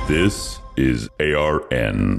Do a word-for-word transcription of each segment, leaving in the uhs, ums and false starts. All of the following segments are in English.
This is A R N.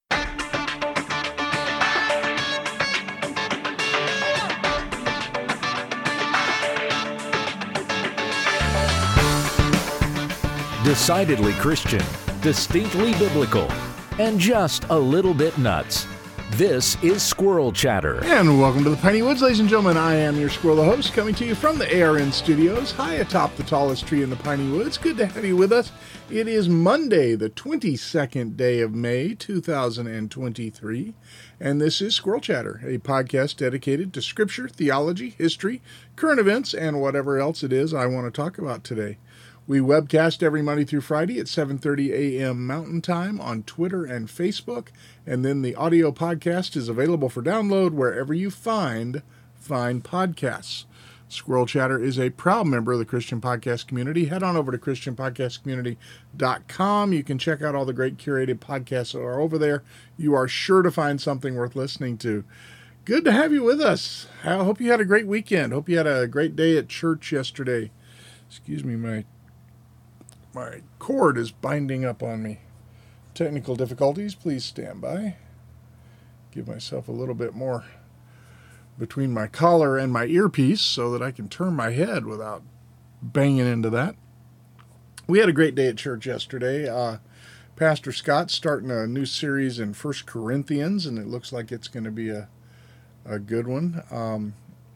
Decidedly Christian, distinctly biblical, and just a little bit nuts. This is Squirrel Chatter. And welcome to the Piney Woods, ladies and gentlemen. I am your squirrel, the host, coming to you from the A R N studios, high atop the tallest tree in the Piney Woods. Good to have you with us. It is Monday, the twenty-second day of May, two thousand twenty-three, and this is Squirrel Chatter, a podcast dedicated to scripture, theology, history, current events, and whatever else it is I want to talk about today. We webcast every Monday through Friday at seven thirty a.m. Mountain Time on Twitter and Facebook, and then the audio podcast is available for download wherever you find fine podcasts. Squirrel Chatter is a proud member of the Christian Podcast Community. Head on over to christian podcast community dot com. You can check out all the great curated podcasts that are over there. You are sure to find something worth listening to. Good to have you with us. I hope you had a great weekend. Hope you had a great day at church yesterday. Excuse me, my... My cord is binding up on me. Technical difficulties, please stand by. Give myself a little bit more between my collar and my earpiece so that I can turn my head without banging into that. We had a great day at church yesterday. Uh, Pastor Scott's starting a new series in First Corinthians, and it looks like it's going to be a, a good one. Um,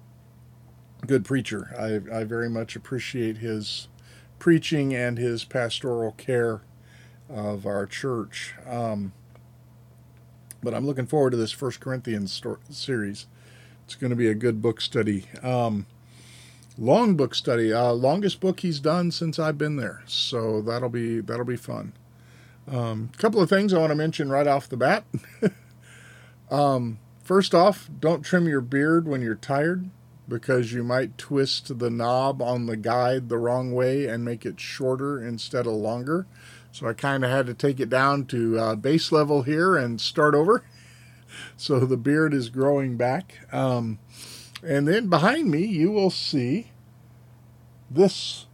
good preacher. I, I very much appreciate his preaching and his pastoral care of our church. Um, but I'm looking forward to this First Corinthians story, series. It's going to be a good book study. Um, long book study. Uh, longest book he's done since I've been there. So that'll be that'll be fun. A um, couple of things I want to mention right off the bat. um, first off, don't trim your beard when you're tired, because you might twist the knob on the guide the wrong way and make it shorter instead of longer. So I kind of had to take it down to uh, base level here and start over. So the beard is growing back. Um, and then behind me, you will see this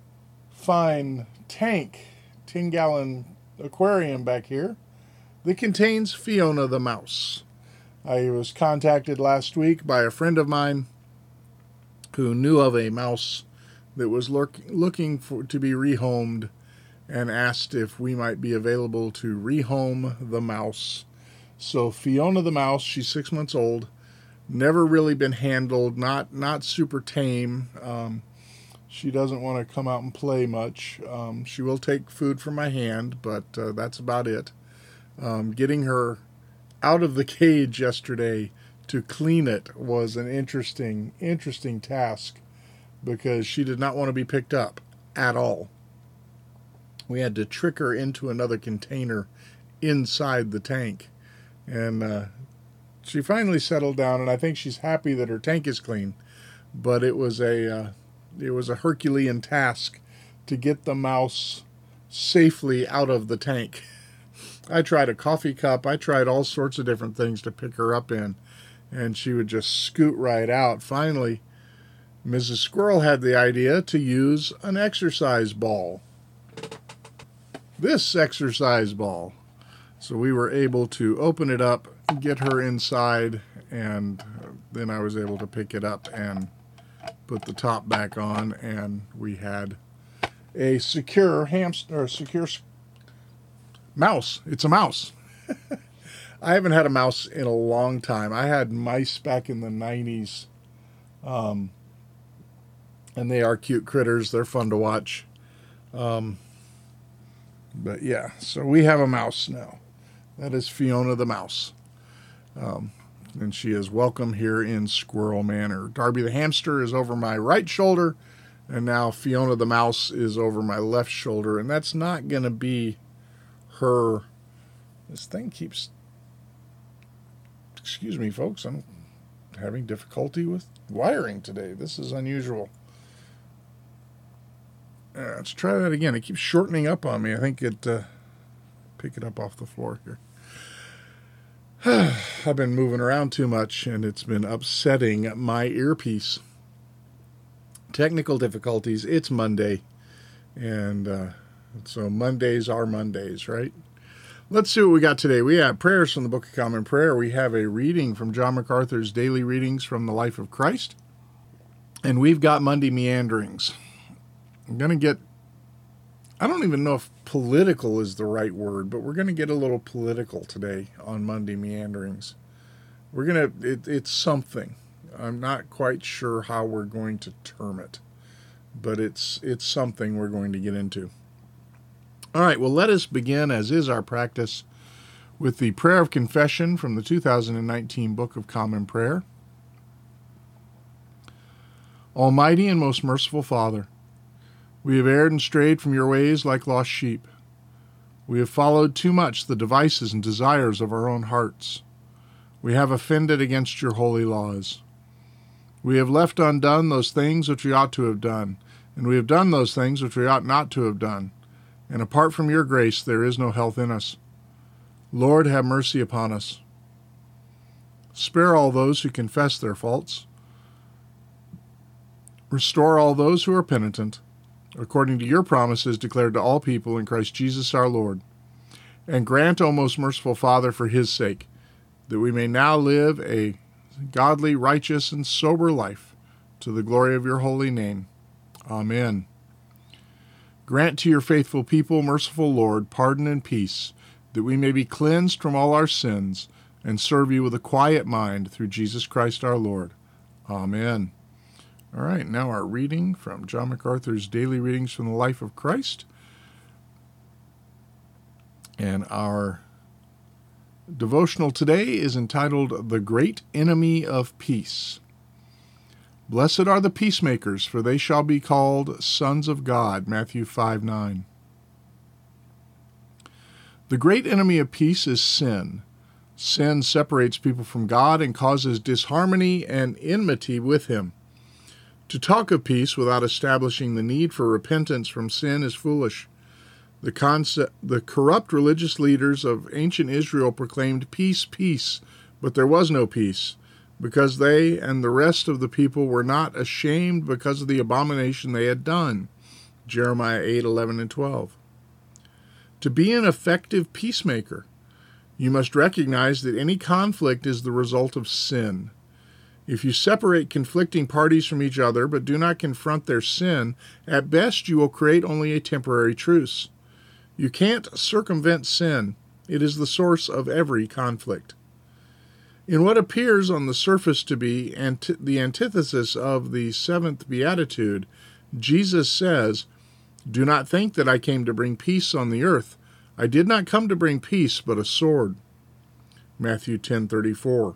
fine tank, ten gallon aquarium back here that contains Fiona the mouse. I was contacted last week by a friend of mine who knew of a mouse that was lurk, looking for to be rehomed, and asked if we might be available to rehome the mouse. So Fiona the mouse, she's six months old, never really been handled, not not super tame. Um, she doesn't want to come out and play much. Um, she will take food from my hand, but uh, that's about it. Um, getting her out of the cage yesterday to clean it was an interesting, interesting task, because she did not want to be picked up at all. We had to trick her into another container inside the tank, and uh, she finally settled down, and I think she's happy that her tank is clean. But it was a uh, it was a Herculean task to get the mouse safely out of the tank. I tried a coffee cup. I tried all sorts of different things to pick her up in, and she would just scoot right out. Finally, Missus Squirrel had the idea to use an exercise ball. This exercise ball. So we were able to open it up, get her inside, and then I was able to pick it up and put the top back on, and we had a secure hamster, or a secure mouse. It's a mouse. I haven't had a mouse in a long time. I had mice back in the nineties, um, and they are cute critters. They're fun to watch. Um, but yeah, so we have a mouse now. That is Fiona the mouse. Um, and she is welcome here in Squirrel Manor. Darby the hamster is over my right shoulder, and now Fiona the mouse is over my left shoulder, and that's not going to be her. This thing keeps... Excuse me, folks. I'm having difficulty with wiring today. This is unusual. Uh, let's try that again. It keeps shortening up on me. I think it... Uh, pick it up off the floor here. I've been moving around too much, and it's been upsetting my earpiece. Technical difficulties. It's Monday, and uh, So Mondays are Mondays, right? Let's see what we got today. We have prayers from the Book of Common Prayer. We have a reading from John MacArthur's Daily Readings from the Life of Christ. And we've got Monday Meanderings. I'm going to get, I don't even know if political is the right word, but we're going to get a little political today on Monday Meanderings. We're going to, it, it's something. I'm not quite sure how we're going to term it, but it's it's something we're going to get into. All right, well, let us begin, as is our practice, with the prayer of confession from the two thousand nineteen Book of Common Prayer. Almighty and most merciful Father, we have erred and strayed from your ways like lost sheep. We have followed too much the devices and desires of our own hearts. We have offended against your holy laws. We have left undone those things which we ought to have done, and we have done those things which we ought not to have done. And apart from your grace, there is no health in us. Lord, have mercy upon us. Spare all those who confess their faults. Restore all those who are penitent, according to your promises declared to all people in Christ Jesus our Lord. And grant, O most merciful Father, for his sake, that we may now live a godly, righteous, and sober life, to the glory of your holy name. Amen. Grant to your faithful people, merciful Lord, pardon and peace, that we may be cleansed from all our sins and serve you with a quiet mind through Jesus Christ our Lord. Amen. All right, now our reading from John MacArthur's Daily Readings from the Life of Christ. And our devotional today is entitled The Great Enemy of Peace. Blessed are the peacemakers, for they shall be called sons of God. Matthew five nine. The great enemy of peace is sin. Sin separates people from God and causes disharmony and enmity with him. To talk of peace without establishing the need for repentance from sin is foolish. The concept, the corrupt religious leaders of ancient Israel proclaimed peace, peace, but there was no peace, because they and the rest of the people were not ashamed because of the abomination they had done. Jeremiah eight eleven and twelve. To be an effective peacemaker, you must recognize that any conflict is the result of sin. If you separate conflicting parties from each other but do not confront their sin, at best you will create only a temporary truce. You can't circumvent sin. It is the source of every conflict. In what appears on the surface to be anti- the antithesis of the seventh beatitude, Jesus says, "Do not think that I came to bring peace on the earth. I did not come to bring peace, but a sword." Matthew ten thirty-four.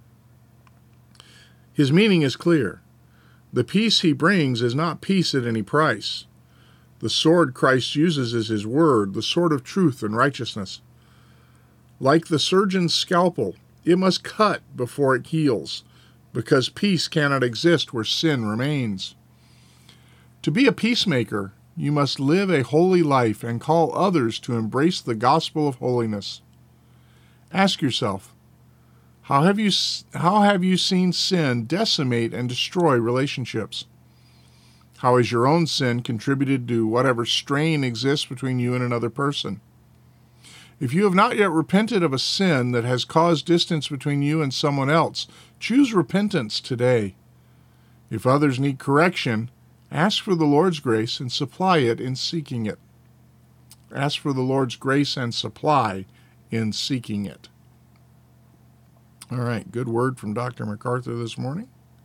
His meaning is clear. The peace he brings is not peace at any price. The sword Christ uses is his word, the sword of truth and righteousness. Like the surgeon's scalpel, it must cut before it heals, because peace cannot exist where sin remains. To be a peacemaker, you must live a holy life and call others to embrace the gospel of holiness. Ask yourself, how have you, how have you seen sin decimate and destroy relationships? How has your own sin contributed to whatever strain exists between you and another person? If you have not yet repented of a sin that has caused distance between you and someone else, choose repentance today. If others need correction, ask for the Lord's grace and supply it in seeking it. Ask for the Lord's grace and supply in seeking it. All right, good word from Doctor MacArthur this morning.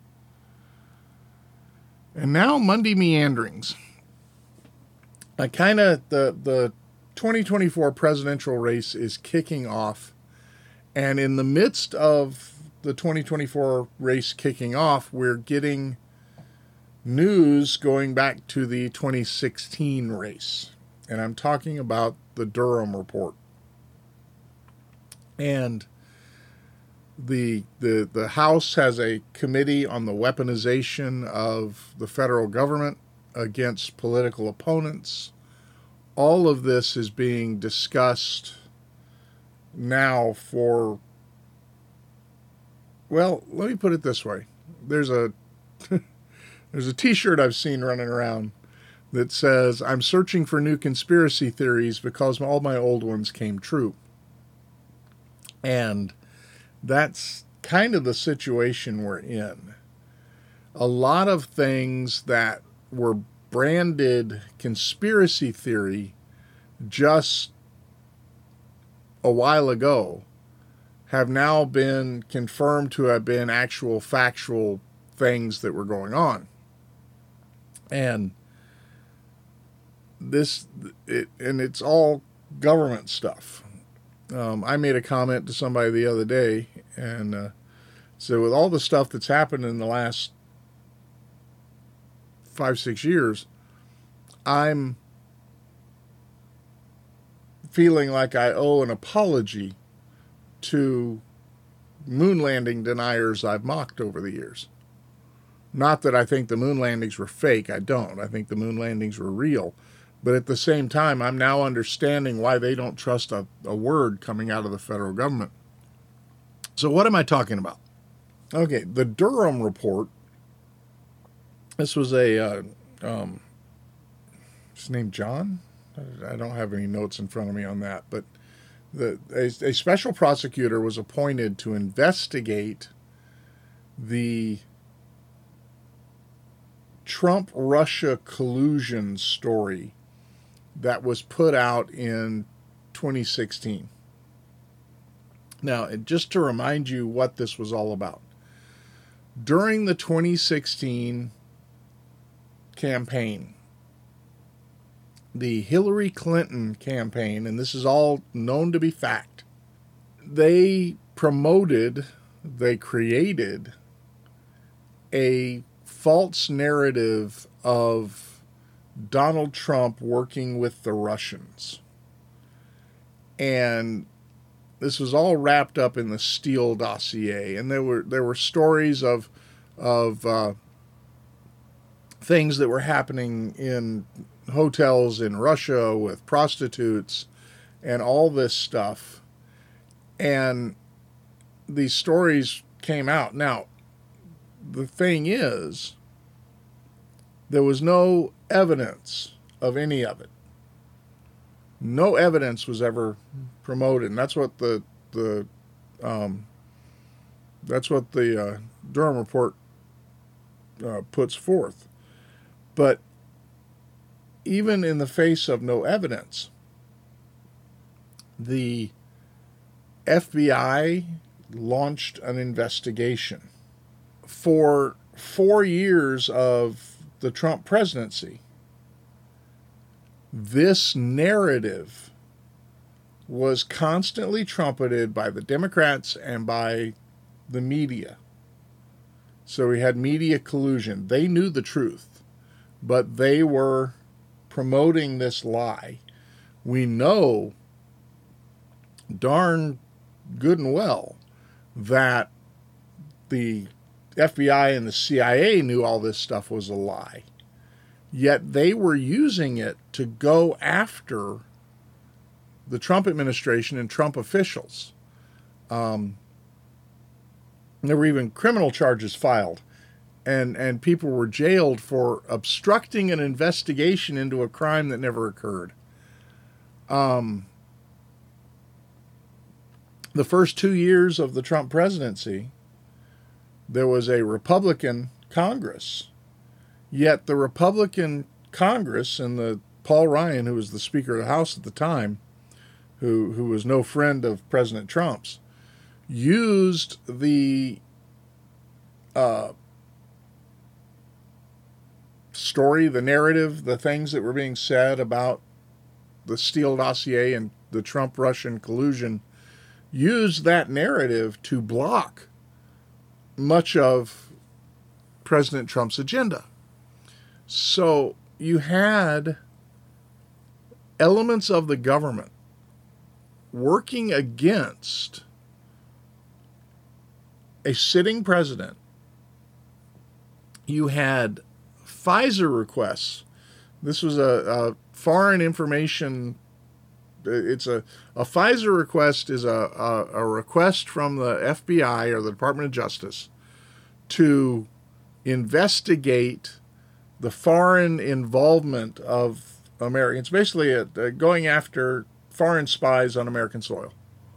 And now Monday Meanderings. I kind of, the, the twenty twenty-four presidential race is kicking off. And in the midst of the twenty twenty-four race kicking off, we're getting news going back to the twenty sixteen race. And I'm talking about the Durham report. And the the the House has a committee on the weaponization of the federal government against political opponents. All of this is being discussed now for, well, let me put it this way. There's a there's a t-shirt I've seen running around that says, I'm searching for new conspiracy theories because all my old ones came true. And that's kind of the situation we're in. A lot of things that were branded conspiracy theory just a while ago have now been confirmed to have been actual factual things that were going on. And this, it, and it's all government stuff. Um, I made a comment to somebody the other day, and uh, so with all the stuff that's happened in the last five, six years, I'm feeling like I owe an apology to moon landing deniers I've mocked over the years. Not that I think the moon landings were fake. I don't. I think the moon landings were real. But at the same time, I'm now understanding why they don't trust a, a word coming out of the federal government. So what am I talking about? Okay, the Durham report. This was a, uh, um, his name John? I don't have any notes in front of me on that. But the a, a special prosecutor was appointed to investigate the Trump-Russia collusion story that was put out in twenty sixteen. Now, just to remind you what this was all about. During the twenty sixteen campaign, the Hillary Clinton campaign, and this is all known to be fact, they promoted, they created a false narrative of Donald Trump working with the Russians. And this was all wrapped up in the Steele dossier. And there were there were stories of of uh, things that were happening in hotels in Russia with prostitutes and all this stuff. And these stories came out. Now, the thing is, there was no evidence of any of it. No evidence was ever promoted, and that's what the the um, that's what the uh, Durham report uh, puts forth. But even in the face of no evidence, the F B I launched an investigation. For four years of the Trump presidency, this narrative was constantly trumpeted by the Democrats and by the media. So we had media collusion. They knew the truth, but they were promoting this lie. We know darn good and well that the F B I and the C I A knew all this stuff was a lie. Yet they were using it to go after the Trump administration and Trump officials. Um, there were even criminal charges filed, and, and people were jailed for obstructing an investigation into a crime that never occurred. Um, the first two years of the Trump presidency, there was a Republican Congress. Yet the Republican Congress and the Paul Ryan, who was the Speaker of the House at the time, who, who was no friend of President Trump's, used the uh, story, the narrative, the things that were being said about the Steele dossier and the Trump-Russian collusion, used that narrative to block much of President Trump's agenda. So you had elements of the government working against a sitting president. You had FISA requests. This was a, a foreign information. It's a, a FISA request is a, a, a request from the F B I or the Department of Justice to investigate the foreign involvement of Americans, basically uh, going after foreign spies on American soil.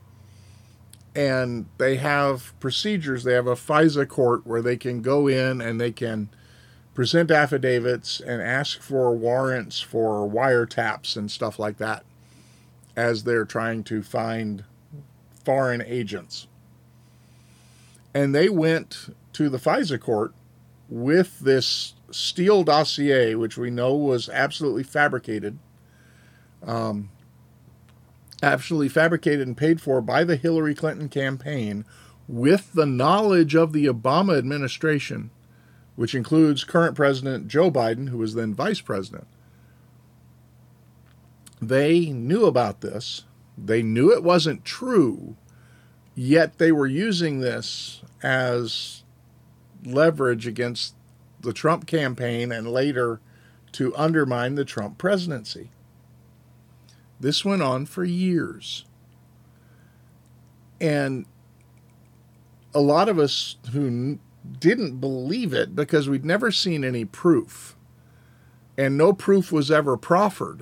And they have procedures. They have a FISA court where they can go in and they can present affidavits and ask for warrants for wiretaps and stuff like that as they're trying to find foreign agents. And they went to the FISA court with this Steele dossier, which we know was absolutely fabricated, um, absolutely fabricated and paid for by the Hillary Clinton campaign, with the knowledge of the Obama administration, which includes current President Joe Biden, who was then vice president. They knew about this. They knew it wasn't true, yet they were using this as leverage against the Trump campaign and later to undermine the Trump presidency. This went on for years. And a lot of us who didn't believe it because we'd never seen any proof, and no proof was ever proffered,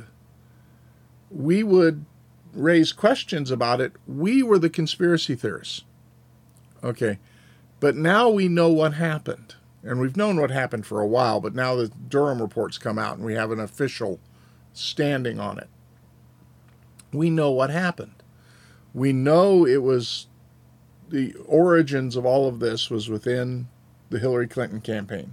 we would raise questions about it. We were the conspiracy theorists. Okay, but now we know what happened. And we've known what happened for a while, but now the Durham reports come out and we have an official standing on it. We know what happened. We know it was, the origins of all of this was within the Hillary Clinton campaign.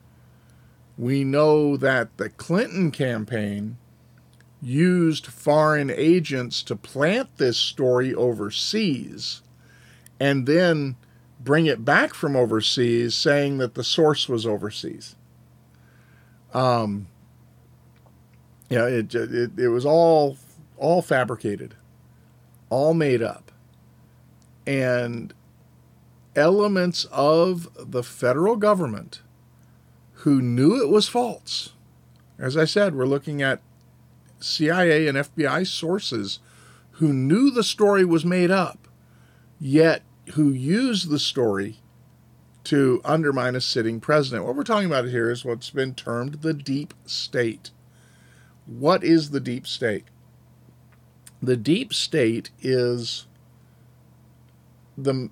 We know that the Clinton campaign used foreign agents to plant this story overseas and then bring it back from overseas, saying that the source was overseas. Um, yeah, it, it it was all all fabricated, all made up, and elements of the federal government who knew it was false. As I said, we're looking at C I A and F B I sources who knew the story was made up, yet who used the story to undermine a sitting president. What we're talking about here is what's been termed the deep state. What is the deep state? The deep state is the,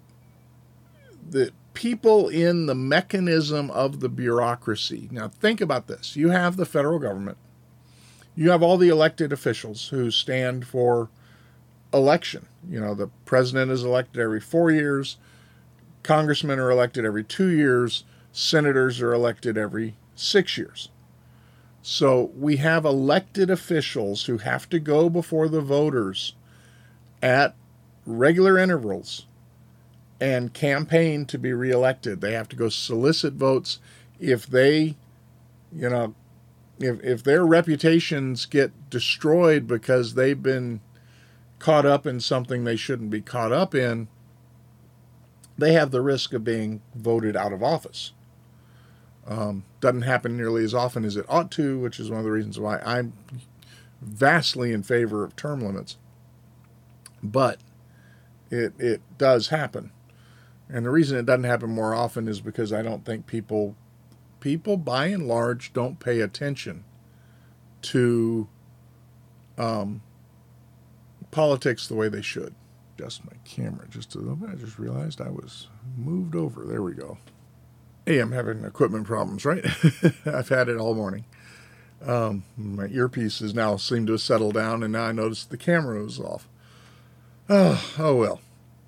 the people in the mechanism of the bureaucracy. Now think about this. You have the federal government. You have all the elected officials who stand for election. You know, the president is elected every four years. Congressmen are elected every two years. Senators are elected every six years. So we have elected officials who have to go before the voters at regular intervals and campaign to be reelected. They have to go solicit votes. If they, you know, if if their reputations get destroyed because they've been caught up in something they shouldn't be caught up in, they have the risk of being voted out of office. Um, doesn't happen nearly as often as it ought to, which is one of the reasons why I'm vastly in favor of term limits. But it it does happen. And the reason it doesn't happen more often is because I don't think people, people by and large don't pay attention to um, politics the way they should. Adjust my camera just a little bit. I just realized I was moved over. There we go. Hey, I'm having equipment problems, right? I've had it all morning. Um, my earpieces now seem to have settled down, and now I notice the camera was off. Oh, oh well.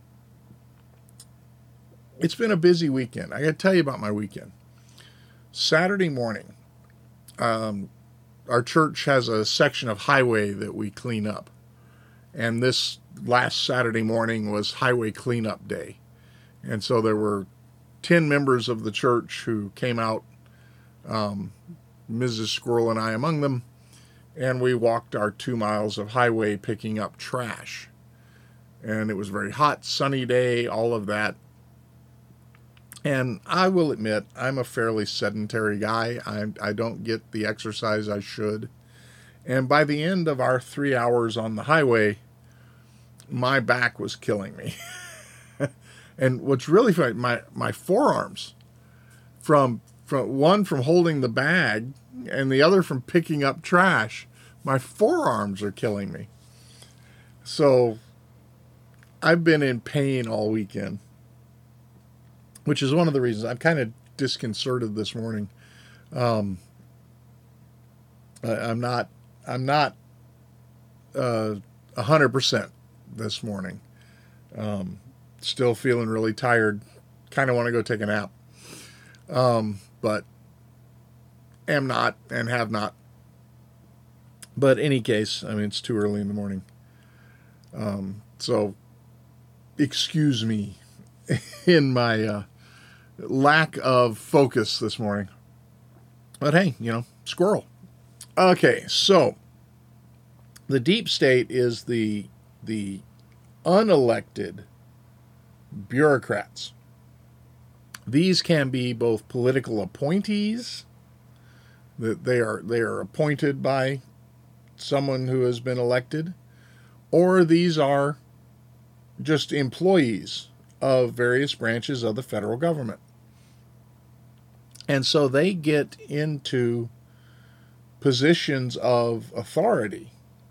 It's been a busy weekend. I got to tell you about my weekend. Saturday morning, um, our church has a section of highway that we clean up. And this last Saturday morning was highway cleanup day. And so there were ten members of the church who came out, um, Missus Squirrel and I among them, and we walked our two miles of highway picking up trash. And it was a very hot, sunny day, all of that. And I will admit, I'm a fairly sedentary guy. I, I don't get the exercise I should. And by the end of our three hours on the highway, my back was killing me. And what's really funny, my, my forearms, from from one from holding the bag, and the other from picking up trash. My forearms are killing me. So I've been in pain all weekend, which is one of the reasons I'm kind of disconcerted this morning. Um, I, I'm not, I'm not uh, one hundred percent this morning. Um, still feeling really tired. Kind of want to go take a nap. Um, but am not and have not. But in any case, I mean, it's too early in the morning. Um, so excuse me in my uh, lack of focus this morning. But hey, you know, squirrel. Okay, so the deep state is the the unelected bureaucrats. These can be both political appointees, that they are they are appointed by someone who has been elected, or these are just employees of various branches of the federal government. And so they get into positions of authority,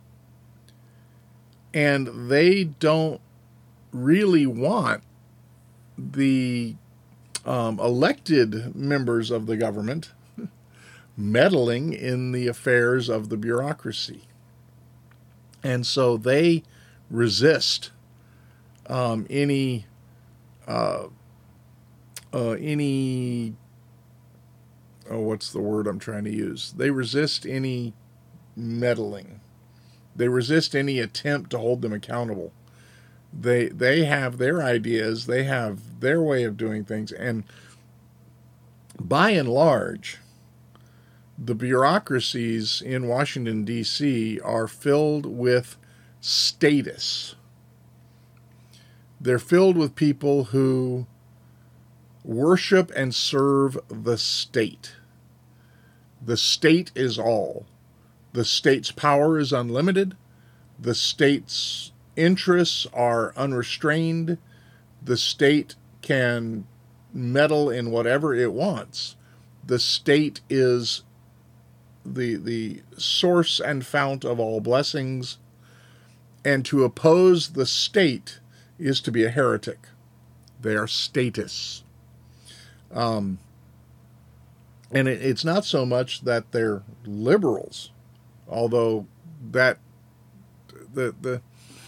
and they don't really want the um, elected members of the government meddling in the affairs of the bureaucracy. And so they resist um, any uh, uh, any oh, what's the word I'm trying to use? They resist any meddling. They resist any attempt to hold them accountable. They they have their ideas, they have their way of doing things, and by and large, the bureaucracies in Washington, D C are filled with status. They're filled with people who worship and serve the state. The state is all. The state's power is unlimited. The state's interests are unrestrained. The state can meddle in whatever it wants. The state is the the source and fount of all blessings, and to oppose the state is to be a heretic. They are statists. Um, and it, it's not so much that they're liberals, although that the the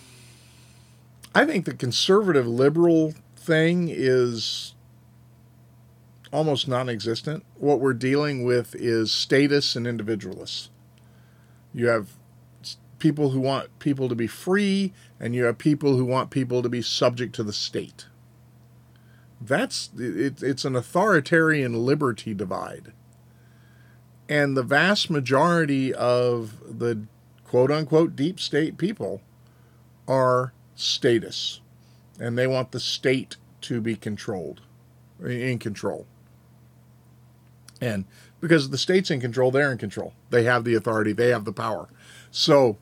I think the conservative liberal thing is almost non-existent. What we're dealing with is statists and individualists. You have people who want people to be free, and you have people who want people to be subject to the state. That's it, it's an authoritarian liberty divide. And the vast majority of the quote-unquote deep state people are statists, and they want the state to be controlled, in control. And because the state's in control, they're in control. They have the authority, they have the power. So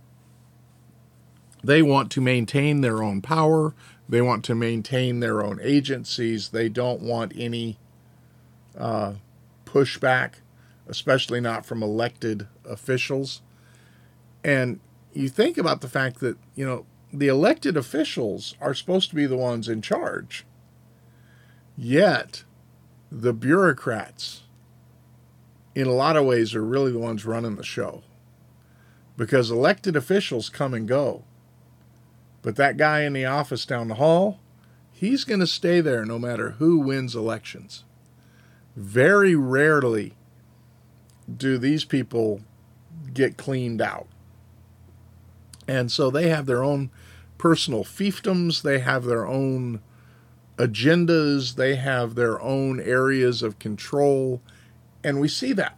they want to maintain their own power. They want to maintain their own agencies. They don't want any uh, pushback, especially not from elected officials. And you think about the fact that, you know, the elected officials are supposed to be the ones in charge. Yet, the bureaucrats, in a lot of ways, are really the ones running the show. Because elected officials come and go. But that guy in the office down the hall, he's going to stay there no matter who wins elections. Very rarely do these people get cleaned out. And so they have their own personal fiefdoms, they have their own agendas, they have their own areas of control, and we see that.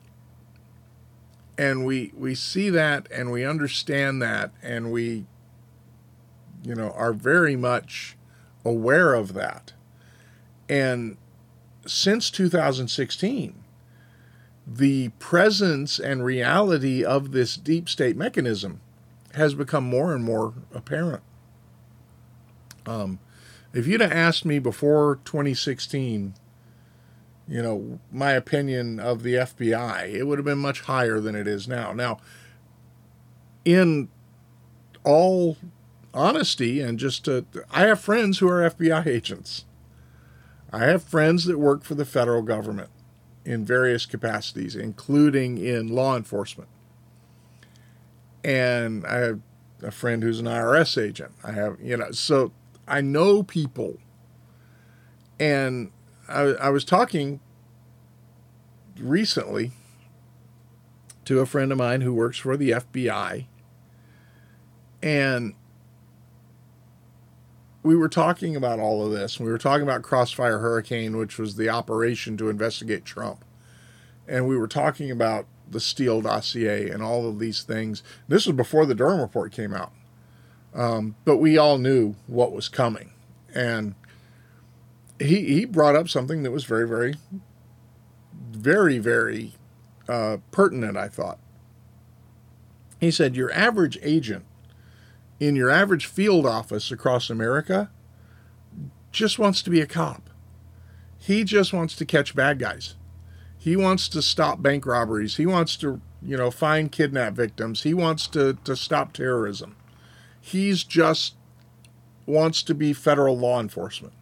And we we see that, and we understand that, and we, you know, are very much aware of that. And since two thousand sixteen, the presence and reality of this deep state mechanism has become more and more apparent. Um, if you'd have asked me before twenty sixteen you know, my opinion of the F B I, it would have been much higher than it is now. Now, in all honesty, and just to, I have friends who are F B I agents. I have friends that work for the federal government in various capacities, including in law enforcement. And I have a friend who's an I R S agent. I have, you know, so I know people. And I, I was talking recently to a friend of mine who works for the F B I. And we were talking about all of this. We were talking about Crossfire Hurricane, which was the operation to investigate Trump. And we were talking about the Steele dossier and all of these things. This was before the Durham report came out. Um, but we all knew what was coming. And he he brought up something that was very, very, very, very uh, pertinent, I thought. He said, your average agent in your average field office across America just wants to be a cop. He just wants to catch bad guys. He wants to stop bank robberies. He wants to, you know, find kidnap victims. He wants to, to stop terrorism. He's just wants to be federal law enforcement.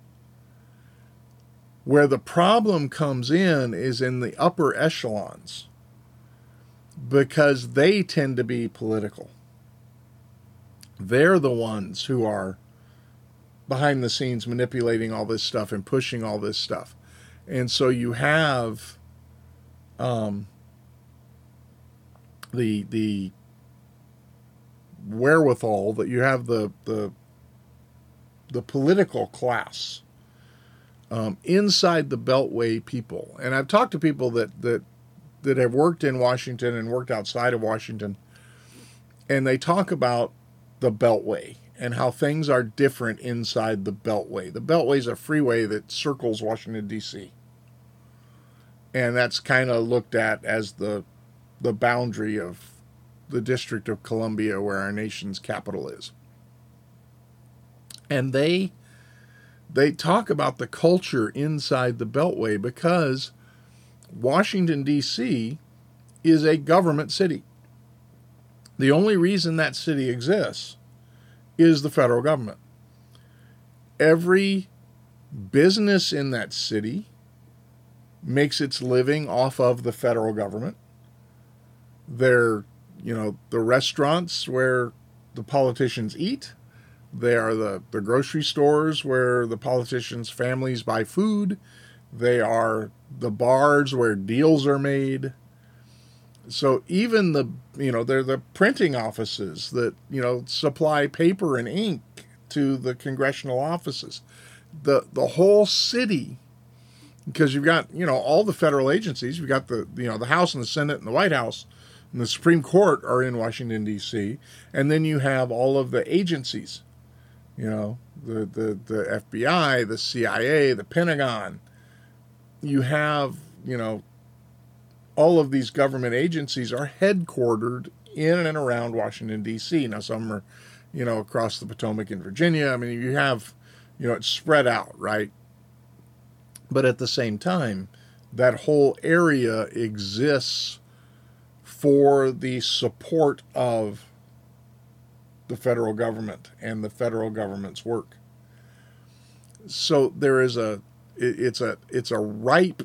Where the problem comes in is in the upper echelons, because they tend to be political. They're the ones who are behind the scenes manipulating all this stuff and pushing all this stuff. And so you have um, the the wherewithal, that you have the the the political class um, inside the Beltway people. And I've talked to people that that that have worked in Washington and worked outside of Washington, and they talk about the Beltway and how things are different inside the Beltway. The Beltway is a freeway that circles Washington, D C And that's kind of looked at as the the boundary of the District of Columbia, where our nation's capital is. And they they talk about the culture inside the Beltway, because Washington, D C is a government city. The only reason that city exists is the federal government. Every business in that city makes its living off of the federal government. They're, you know, the restaurants where the politicians eat. They are the, the grocery stores where the politicians' families buy food. They are the bars where deals are made. So even the, you know, they're the printing offices that, you know, supply paper and ink to the congressional offices. The the whole city, because you've got, you know, all the federal agencies. You've got the, you know, the House and the Senate and the White House and the Supreme Court are in Washington, D C And then you have all of the agencies, you know, the, the, the F B I, the C I A, the Pentagon. You have, you know, all of these government agencies are headquartered in and around Washington, D C Now, some are, you know, across the Potomac in Virginia. I mean, you have, you know, it's spread out, right? But at the same time, that whole area exists for the support of the federal government and the federal government's work. So there is a, it's a, it's a ripe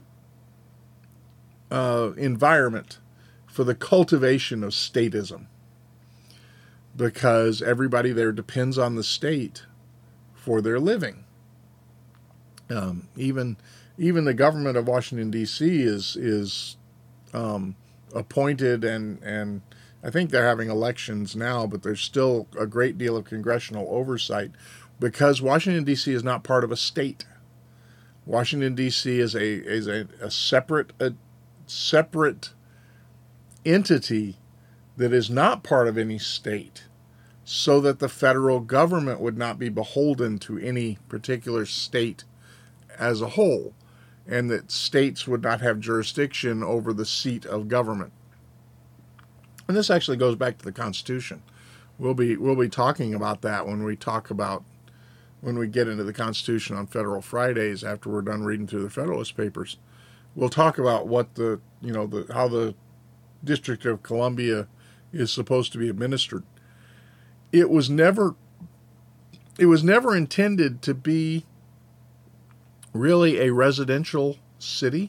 Uh, environment for the cultivation of statism, because everybody there depends on the state for their living. Um, even even the government of Washington, D C is is um, appointed, and and I think they're having elections now, but there's still a great deal of congressional oversight, because Washington, D C is not part of a state. Washington, D C is a is a, a separate a separate entity that is not part of any state, so that the federal government would not be beholden to any particular state as a whole, and that states would not have jurisdiction over the seat of government. And this actually goes back to the Constitution. We'll be we'll be talking about that when we talk about when we get into the Constitution on Federal Fridays after we're done reading through the Federalist Papers. We'll talk about what the, you know, the how the District of Columbia is supposed to be administered. It was never, it was never intended to be really a residential city.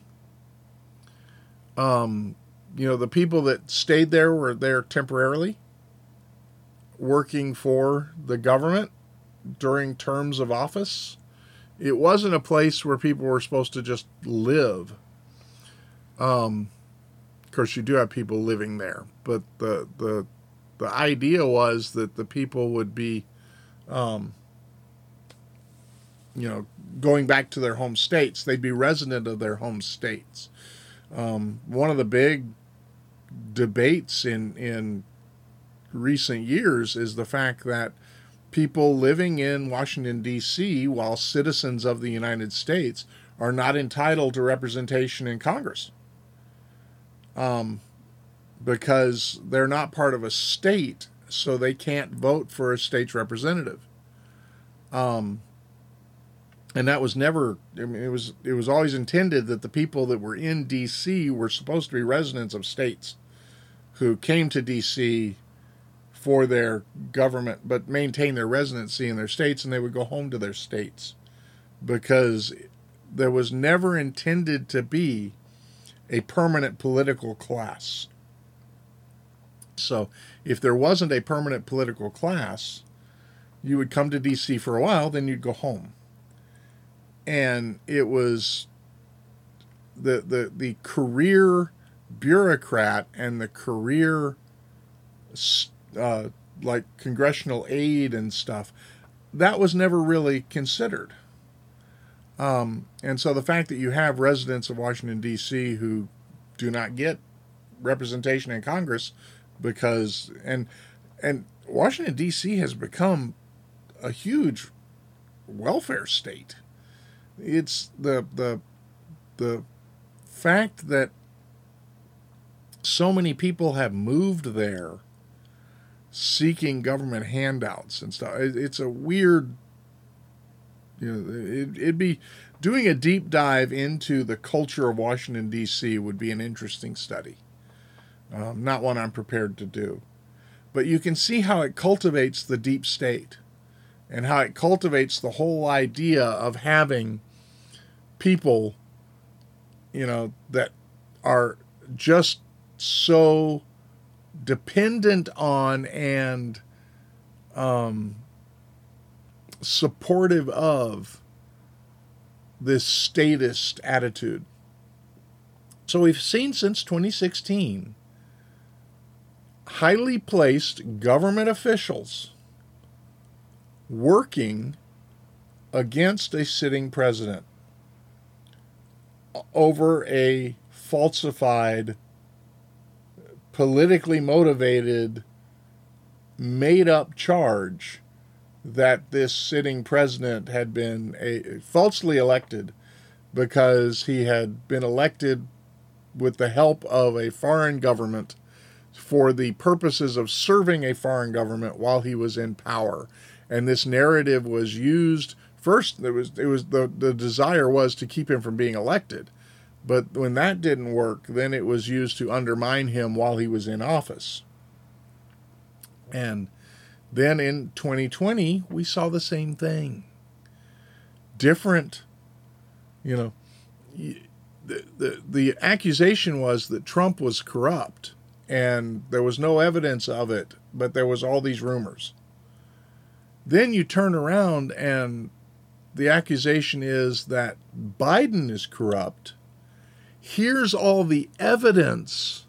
Um, you know, the people that stayed there were there temporarily, working for the government during terms of office. It wasn't a place where people were supposed to just live. Um, of course, you do have people living there, but the the the idea was that the people would be, um, you know, going back to their home states. They'd be resident of their home states. Um, one of the big debates in in recent years is the fact that people living in Washington, D C, while citizens of the United States, are not entitled to representation in Congress. Um, because they're not part of a state, so they can't vote for a state's representative. Um, and that was never, I mean, it was, it was always intended that the people that were in D C were supposed to be residents of states who came to D C for their government, but maintain their residency in their states, and they would go home to their states, because there was never intended to be a permanent political class. So if there wasn't a permanent political class, you would come to D C for a while, then you'd go home. And it was the the the career bureaucrat and the career Uh, like congressional aid and stuff, that was never really considered. Um, and so the fact that you have residents of Washington, D C who do not get representation in Congress because, and, and Washington, D C has become a huge welfare state. It's the, the, the fact that so many people have moved there seeking government handouts and stuff. It's a weird, you know, it, it'd be doing a deep dive into the culture of Washington, D C would be an interesting study. Um, not one I'm prepared to do. But you can see how it cultivates the deep state and how it cultivates the whole idea of having people, you know, that are just so dependent on and um, supportive of this statist attitude. So we've seen since twenty sixteen highly placed government officials working against a sitting president over a falsified, politically motivated, made-up charge that this sitting president had been a, falsely elected because he had been elected with the help of a foreign government for the purposes of serving a foreign government while he was in power. And this narrative was used, first, it was, it was the, the desire was to keep him from being elected. But when that didn't work, then it was used to undermine him while he was in office. And then in twenty twenty, we saw the same thing. Different, you know, the, the, the accusation was that Trump was corrupt, and there was no evidence of it, but there was all these rumors. Then you turn around and the accusation is that Biden is corrupt. Here's all the evidence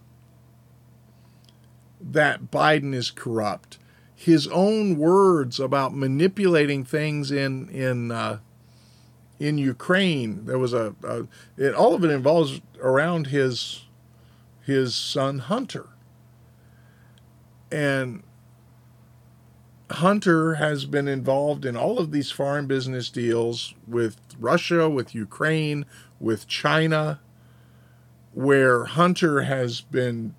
that Biden is corrupt. His own words about manipulating things in in uh, in Ukraine. There was a, a it, all of it involves around his his son Hunter, and Hunter has been involved in all of these foreign business deals with Russia, with Ukraine, with China, where Hunter has been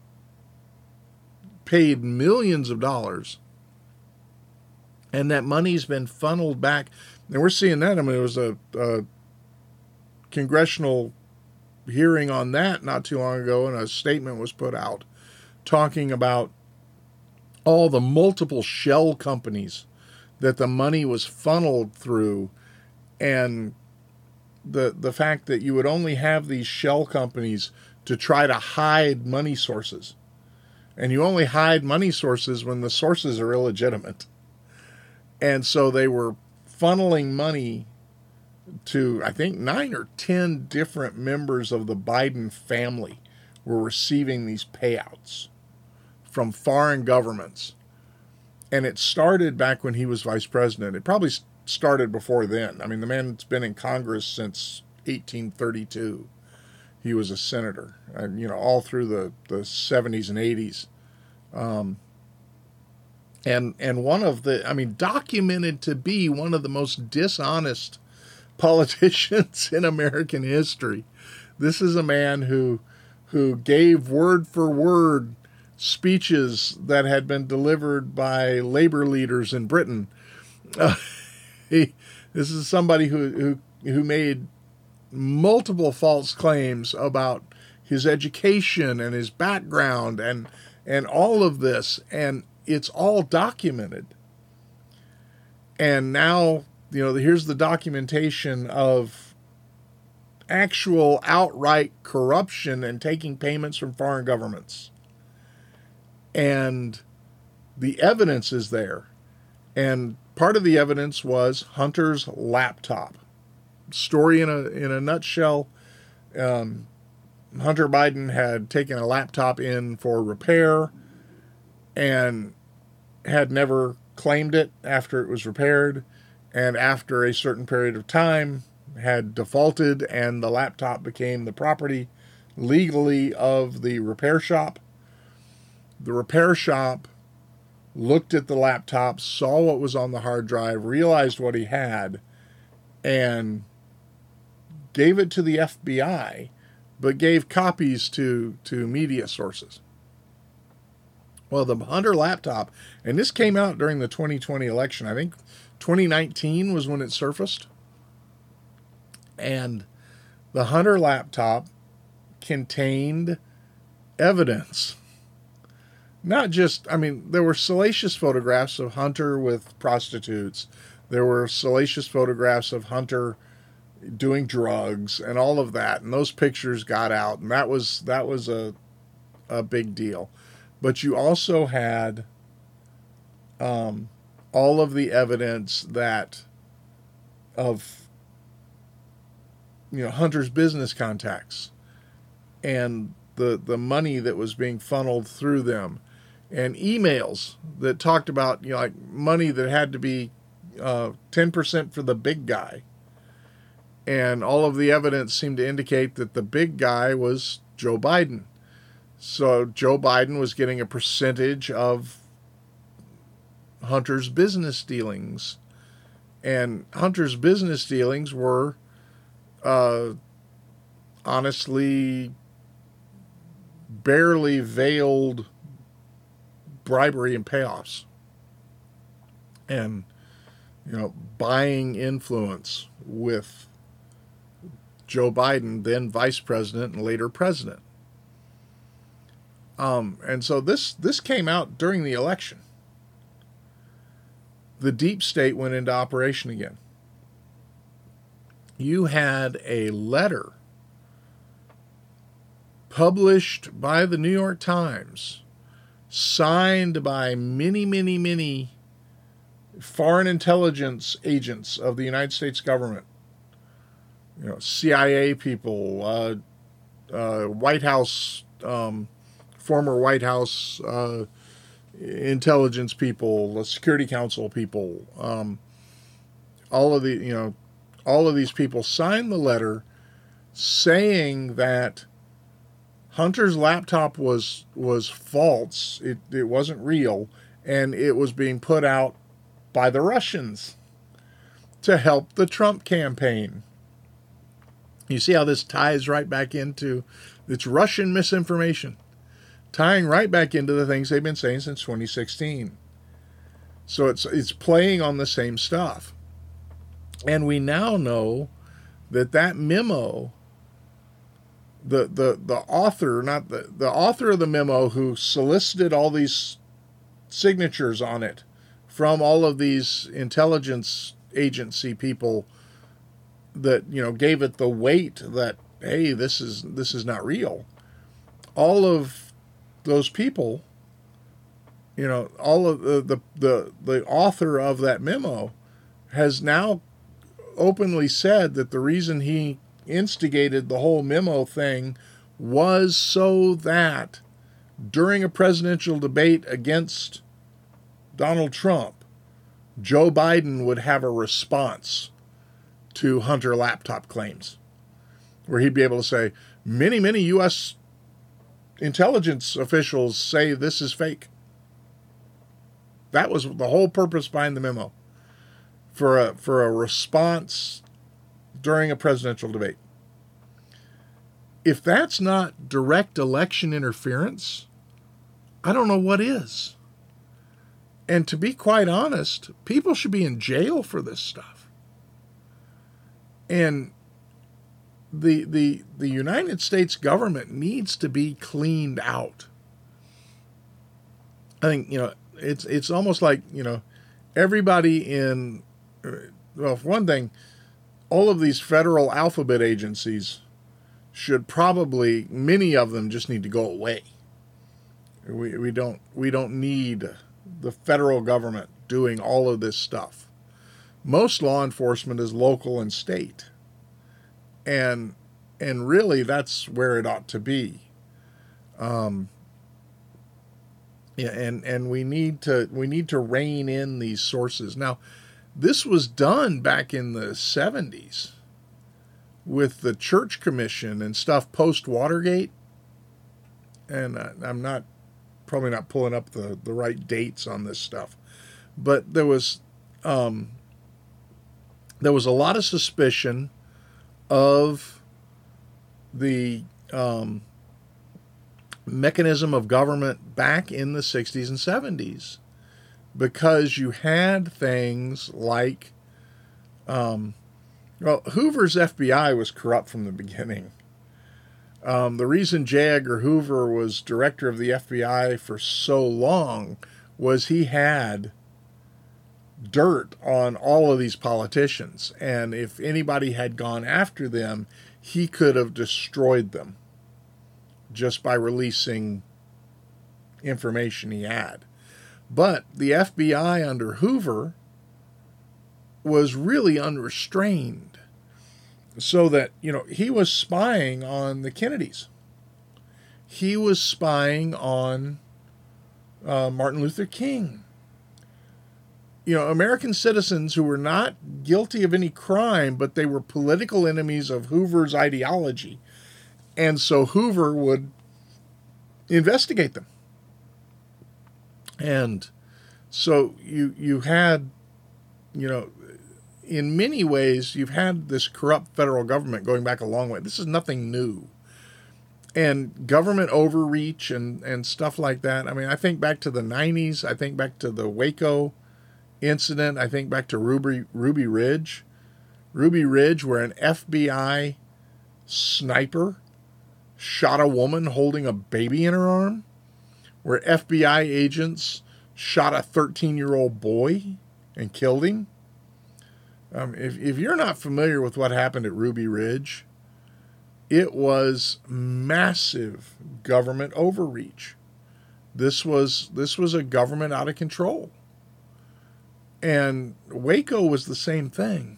paid millions of dollars, and that money's been funneled back. And we're seeing that. I mean, there was a, a congressional hearing on that not too long ago, and a statement was put out talking about all the multiple shell companies that the money was funneled through, and the the fact that you would only have these shell companies to try to hide money sources. And you only hide money sources when the sources are illegitimate. And so they were funneling money to, I think, nine or ten different members of the Biden family were receiving these payouts from foreign governments. And it started back when he was vice president. It probably started before then. I mean, the man's been in Congress since eighteen thirty-two. He was a senator, and, you know, all through the, the seventies and eighties. Um, and and one of the, I mean, documented to be one of the most dishonest politicians in American history. This is a man who who gave word for word speeches that had been delivered by labor leaders in Britain. Uh, he, this is somebody who, who who made multiple false claims about his education and his background and and all of this, and it's all documented. And now, you know, here's the documentation of actual outright corruption and taking payments from foreign governments. And the evidence is there. And part of the evidence was Hunter's laptop. Story in a in a nutshell, um, Hunter Biden had taken a laptop in for repair and had never claimed it after it was repaired, and after a certain period of time had defaulted, and the laptop became the property legally of the repair shop. The repair shop looked at the laptop, saw what was on the hard drive, realized what he had, and gave it to the F B I, but gave copies to, to media sources. Well, the Hunter laptop, and this came out during the twenty twenty election. I think twenty nineteen was when it surfaced. And the Hunter laptop contained evidence. Not just, I mean, there were salacious photographs of Hunter with prostitutes. There were salacious photographs of Hunter doing drugs and all of that, and those pictures got out, and that was that was a a big deal. But you also had um, all of the evidence that of you know Hunter's business contacts and the the money that was being funneled through them, and emails that talked about you know like money that had to be uh, ten percent for the big guy. And all of the evidence seemed to indicate that the big guy was Joe Biden. So Joe Biden was getting a percentage of Hunter's business dealings. And Hunter's business dealings were, uh, honestly, barely veiled bribery and payoffs. And, you know, buying influence with Joe Biden, then vice president and later president. Um, and so this this came out during the election. The deep state went into operation again. You had a letter published by the New York Times, signed by many, many, many foreign intelligence agents of the United States government. You know, C I A people, uh, uh, White House, um, former White House uh, intelligence people, Security Council people, um, all of the, you know, all of these people signed the letter saying that Hunter's laptop was was false. It it wasn't real, and it was being put out by the Russians to help the Trump campaign. You see how this ties right back into it's Russian misinformation, tying right back into the things they've been saying since twenty sixteen. So it's it's playing on the same stuff. And we now know that that memo, the the the author, not the the author of the memo who solicited all these signatures on it from all of these intelligence agency people that, you know, gave it the weight that, hey, this is this is not real. All of those people, you know, all of the the the, the author of that memo has now openly said that the reason he instigated the whole memo thing was so that during a presidential debate against Donald Trump, Joe Biden would have a response to Hunter laptop claims, where he'd be able to say, many, many U S intelligence officials say this is fake. That was the whole purpose behind the memo, for a for a response during a presidential debate. If that's not direct election interference, I don't know what is. And to be quite honest, people should be in jail for this stuff. And the the the United States government needs to be cleaned out. I think, you know, it's it's almost like, you know, everybody in, well, for one thing, all of these federal alphabet agencies should probably, many of them just need to go away. We we don't we don't need the federal government doing all of this stuff. Most law enforcement is local and state. And and really that's where it ought to be. Um yeah, and, and we need to we need to rein in these sources. Now, this was done back in the seventies with the Church Commission and stuff post Watergate. And uh, I'm not probably not pulling up the, the right dates on this stuff, but there was um, there was a lot of suspicion of the um, mechanism of government back in the sixties and seventies, because you had things like, um, well, Hoover's F B I was corrupt from the beginning. Um, the reason J. Edgar Hoover was director of the F B I for so long was he had dirt on all of these politicians. And if anybody had gone after them, he could have destroyed them just by releasing information he had. But the F B I under Hoover was really unrestrained, so that, you know, he was spying on the Kennedys. He was spying on uh, Martin Luther King. You know, American citizens who were not guilty of any crime, but they were political enemies of Hoover's ideology. And so Hoover would investigate them. And so you you had, you know, in many ways, you've had this corrupt federal government going back a long way. This is nothing new. And government overreach and, and stuff like that. I mean, I think back to the nineties. I think back to the Waco incident. I think back to Ruby, Ruby Ridge. Ruby Ridge, where an F B I sniper shot a woman holding a baby in her arm. Where F B I agents shot a thirteen-year-old boy and killed him. Um, if, if you're not familiar with what happened at Ruby Ridge, it was massive government overreach. This was this was a government out of control. And Waco was the same thing.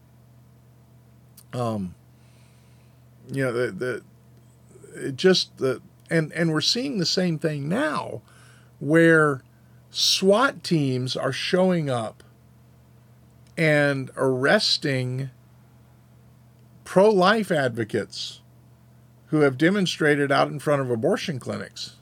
Um, you know, the, the it just the and and we're seeing the same thing now, where SWAT teams are showing up and arresting pro-life advocates who have demonstrated out in front of abortion clinics.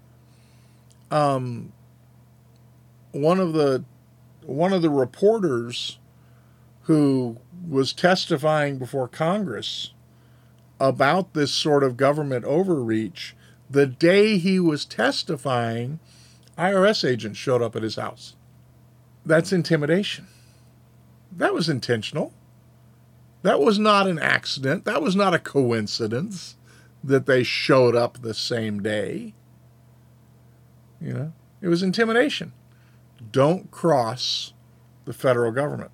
Um, one of the one of the reporters who was testifying before Congress about this sort of government overreach, the day he was testifying, I R S agents showed up at his house. That's intimidation. That was intentional. That was not an accident. That was not a coincidence that they showed up the same day. You know, it was intimidation. Don't cross the federal government.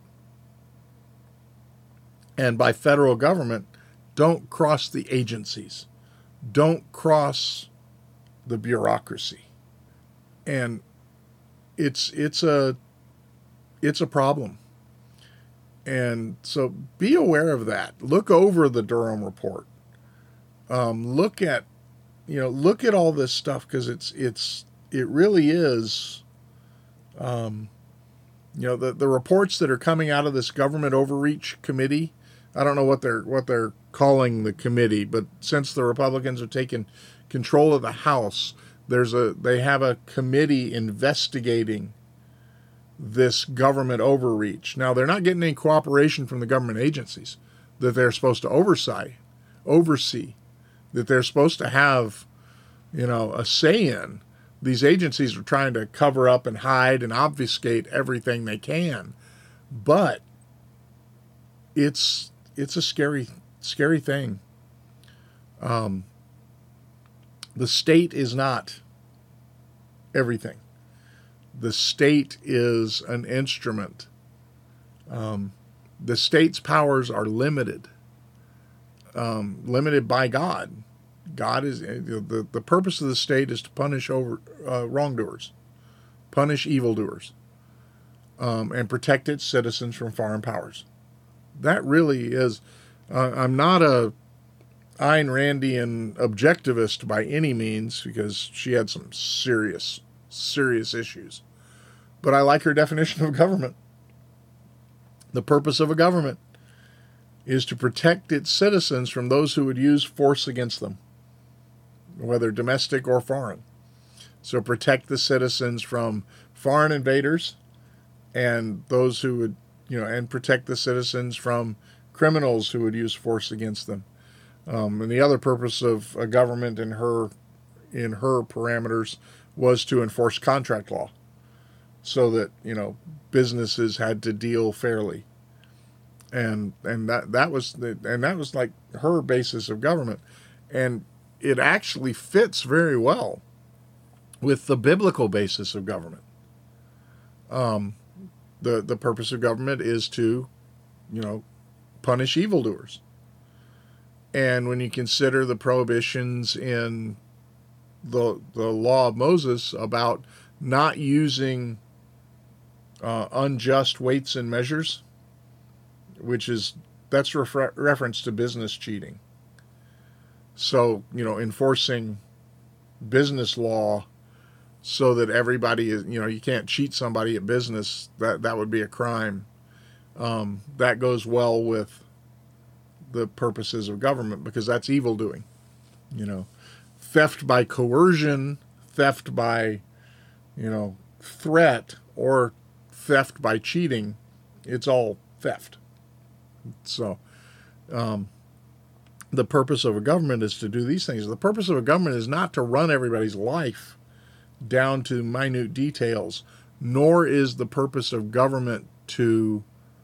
And by federal government, don't cross the agencies. Don't cross the bureaucracy. And it's it's a it's a problem. And so be aware of that. Look over the Durham report. Um, look at, you know, look at all this stuff, because it's it's it really is. Um, you know, the the reports that are coming out of this government overreach committee. I don't know what they're what they're calling the committee, but since the Republicans have taken control of the House, there's a they have a committee investigating this government overreach. Now, they're not getting any cooperation from the government agencies that they're supposed to oversight, oversee, that they're supposed to have, you know, a say in. These agencies are trying to cover up and hide and obfuscate everything they can. But it's it's a scary, scary thing. Um, the state is not everything. The state is an instrument. Um, the state's powers are limited, um, limited by God. God is the the purpose of the state is to punish over uh, wrongdoers, punish evildoers, um, and protect its citizens from foreign powers. That really is. Uh, I'm not a Ayn Randian objectivist by any means, because she had some serious, serious issues. But I like her definition of government. The purpose of a government is to protect its citizens from those who would use force against them, whether domestic or foreign. So protect the citizens from foreign invaders and those who would, you know, and protect the citizens from criminals who would use force against them. Um, and the other purpose of a government in her, in her parameters was to enforce contract law, so that, you know, businesses had to deal fairly. And and that that was the, and that was like her basis of government. And it actually fits very well with the biblical basis of government. Um, the the purpose of government is to, you know, punish evildoers. And when you consider the prohibitions in the the law of Moses about not using uh, unjust weights and measures, which is that's refer- reference to business cheating. So, you know, enforcing business law so that everybody is, you know, you can't cheat somebody at business. That that would be a crime. Um, that goes well with the purposes of government, because that's evil doing. You know, theft by coercion, theft by, you know, threat, or theft by cheating. It's all theft. So, um, the purpose of a government is to do these things. The purpose of a government is not to run everybody's life down to minute details, nor is the purpose of government to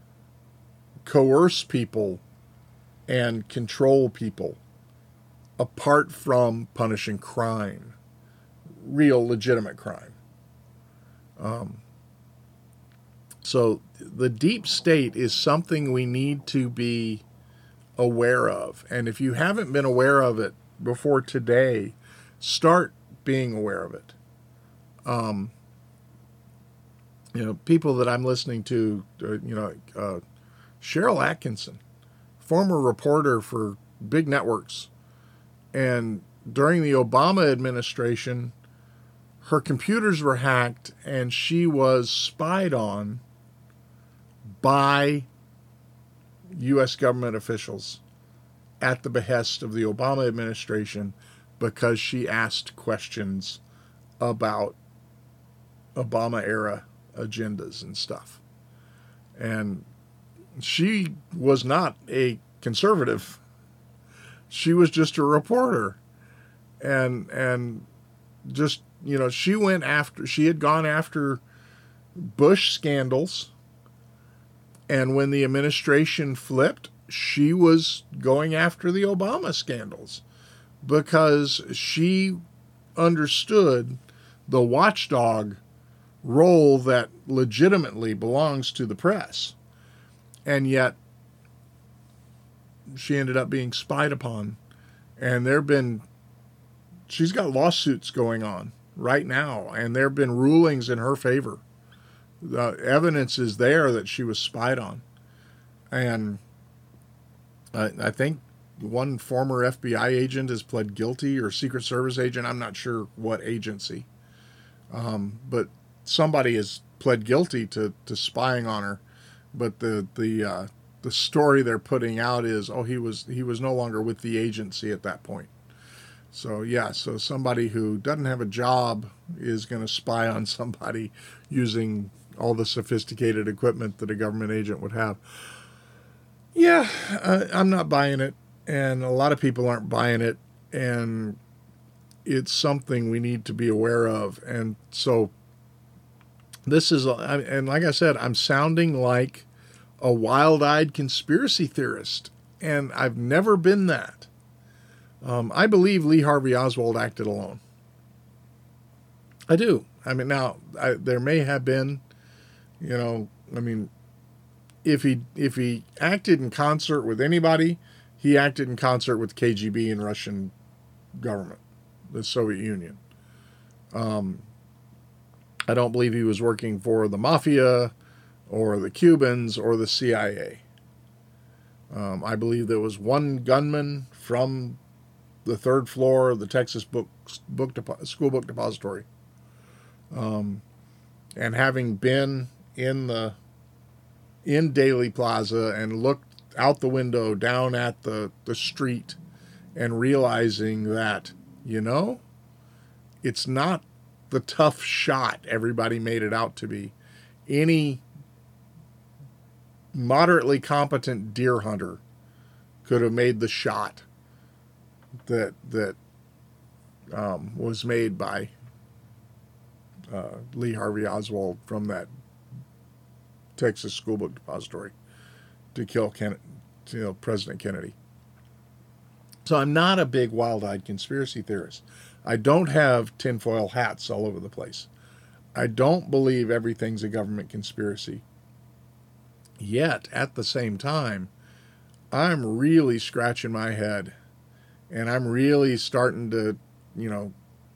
coerce people and control people, apart from punishing crime, real legitimate crime. Um, so the deep state is something we need to be aware of. And if you haven't been aware of it before today, start being aware of it. Um, you know, people that I'm listening to, uh, you know, uh, Cheryl Atkinson, former reporter for big networks. And during the Obama administration, her computers were hacked and she was spied on by U S government officials at the behest of the Obama administration, because she asked questions about Obama-era agendas and stuff. And she was not a conservative. She was just a reporter. And and just, you know, she went after, she had gone after Bush scandals. And when the administration flipped, she was going after the Obama scandals because she understood the watchdog role that legitimately belongs to the press. And yet she ended up being spied upon. And there have been, she's got lawsuits going on right now, and there have been rulings in her favor. The evidence is there that she was spied on. And I, I think one former F B I agent has pled guilty, or Secret Service agent, I'm not sure what agency. Um, but somebody has pled guilty to, to spying on her. But the the uh, the story they're putting out is, oh, he was he was no longer with the agency at that point. So yeah, so somebody who doesn't have a job is going to spy on somebody using all the sophisticated equipment that a government agent would have. Yeah, uh, I'm not buying it, and a lot of people aren't buying it, and it's something we need to be aware of. And so this is, and like I said, I'm sounding like a wild-eyed conspiracy theorist, and I've never been that. Um, I believe Lee Harvey Oswald acted alone. I do. I mean, now, I, there may have been, you know, I mean, if he if he acted in concert with anybody, he acted in concert with K G B and Russian government, the Soviet Union. Um, I don't believe he was working for the mafia or the Cubans or the C I A. Um, I believe there was one gunman from the third floor of the Texas book, book Depo- School Book Depository. Um, and having been in the in Daley Plaza and looked out the window down at the, the street and realizing that, you know, it's not the tough shot everybody made it out to be. Any moderately competent deer hunter could have made the shot that that um, was made by uh, Lee Harvey Oswald from that Texas School Book Depository to kill Ken- to, you know, President Kennedy. So I'm not a big wild-eyed conspiracy theorist. I don't have tinfoil hats all over the place. I don't believe everything's a government conspiracy. Yet, at the same time, I'm really scratching my head, and I'm really starting to, you know,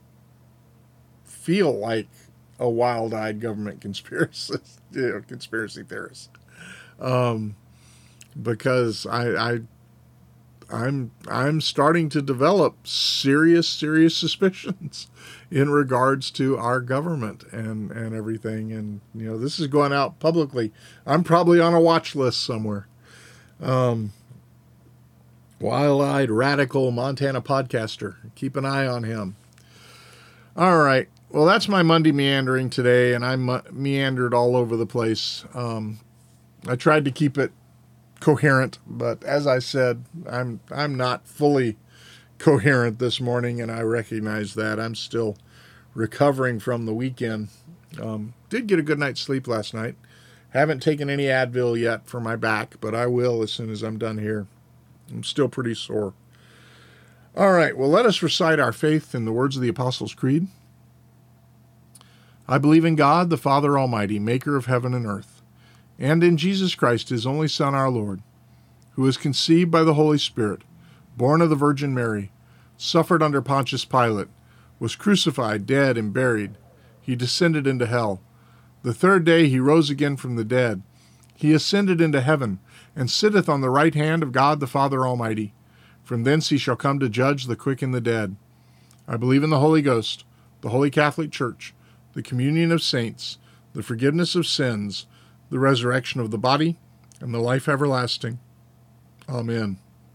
feel like a wild-eyed government conspiracy, you know, conspiracy theorist, um, because I, I, I'm I'm starting to develop serious, serious suspicions in regards to our government and, and everything. And, you know, this is going out publicly. I'm probably on a watch list somewhere. Um, wild-eyed, radical Montana podcaster. Keep an eye on him. All right. Well, that's my Monday meandering today, and I me- meandered all over the place. Um, I tried to keep it coherent, but as I said, I'm I'm not fully coherent this morning, and I recognize that. I'm still recovering from the weekend. Um, did get a good night's sleep last night. Haven't taken any Advil yet for my back, but I will as soon as I'm done here. I'm still pretty sore. All right, well, let us recite our faith in the words of the Apostles' Creed. I believe in God, the Father Almighty, maker of heaven and earth, and in Jesus Christ, his only Son, our Lord, who was conceived by the Holy Spirit, born of the Virgin Mary, suffered under Pontius Pilate, was crucified, dead, and buried. He descended into hell. The third day he rose again from the dead. He ascended into heaven, and sitteth on the right hand of God the Father Almighty. From thence he shall come to judge the quick and the dead. I believe in the Holy Ghost, the Holy Catholic Church, the communion of saints, the forgiveness of sins, the resurrection of the body, and the life everlasting. Amen.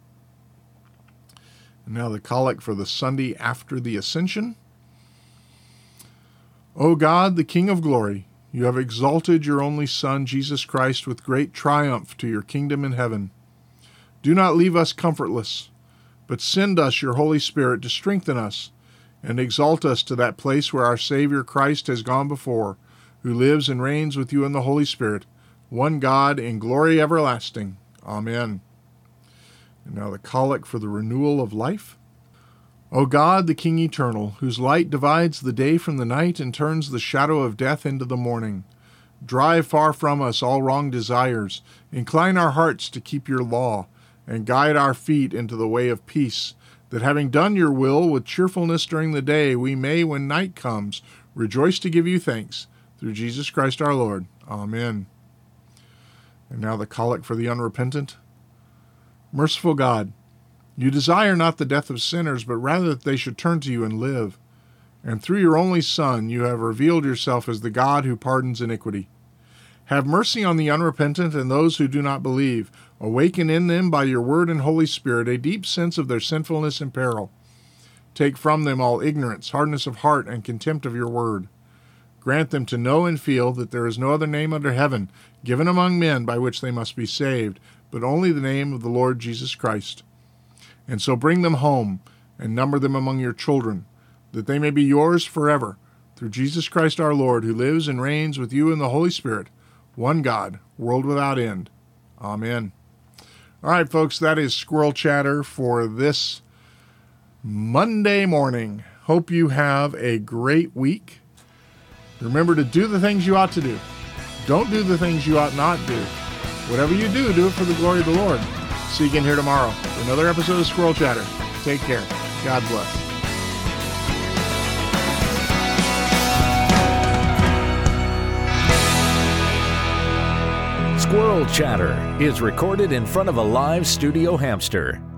And now the collect for the Sunday after the Ascension. O God, the King of glory, you have exalted your only Son, Jesus Christ, with great triumph to your kingdom in heaven. Do not leave us comfortless, but send us your Holy Spirit to strengthen us and exalt us to that place where our Savior Christ has gone before, who lives and reigns with you in the Holy Spirit, one God, in glory everlasting. Amen. And now the collect for the renewal of life. O God, the King eternal, whose light divides the day from the night and turns the shadow of death into the morning, drive far from us all wrong desires, incline our hearts to keep your law, and guide our feet into the way of peace, that having done your will with cheerfulness during the day, we may, when night comes, rejoice to give you thanks, through Jesus Christ our Lord. Amen. And now the collect for the unrepentant. Merciful God, you desire not the death of sinners, but rather that they should turn to you and live. And through your only Son, you have revealed yourself as the God who pardons iniquity. Have mercy on the unrepentant and those who do not believe. Awaken in them by your word and Holy Spirit a deep sense of their sinfulness and peril. Take from them all ignorance, hardness of heart, and contempt of your word. Grant them to know and feel that there is no other name under heaven given among men by which they must be saved, but only the name of the Lord Jesus Christ. And so bring them home and number them among your children, that they may be yours forever, through Jesus Christ our Lord, who lives and reigns with you in the Holy Spirit, one God, world without end. Amen. All right, folks, that is Squirrel Chatter for this Monday morning. Hope you have a great week. Remember to do the things you ought to do. Don't do the things you ought not do. Whatever you do, do it for the glory of the Lord. See you again here tomorrow for another episode of Squirrel Chatter. Take care. God bless. Squirrel Chatter is recorded in front of a live studio hamster.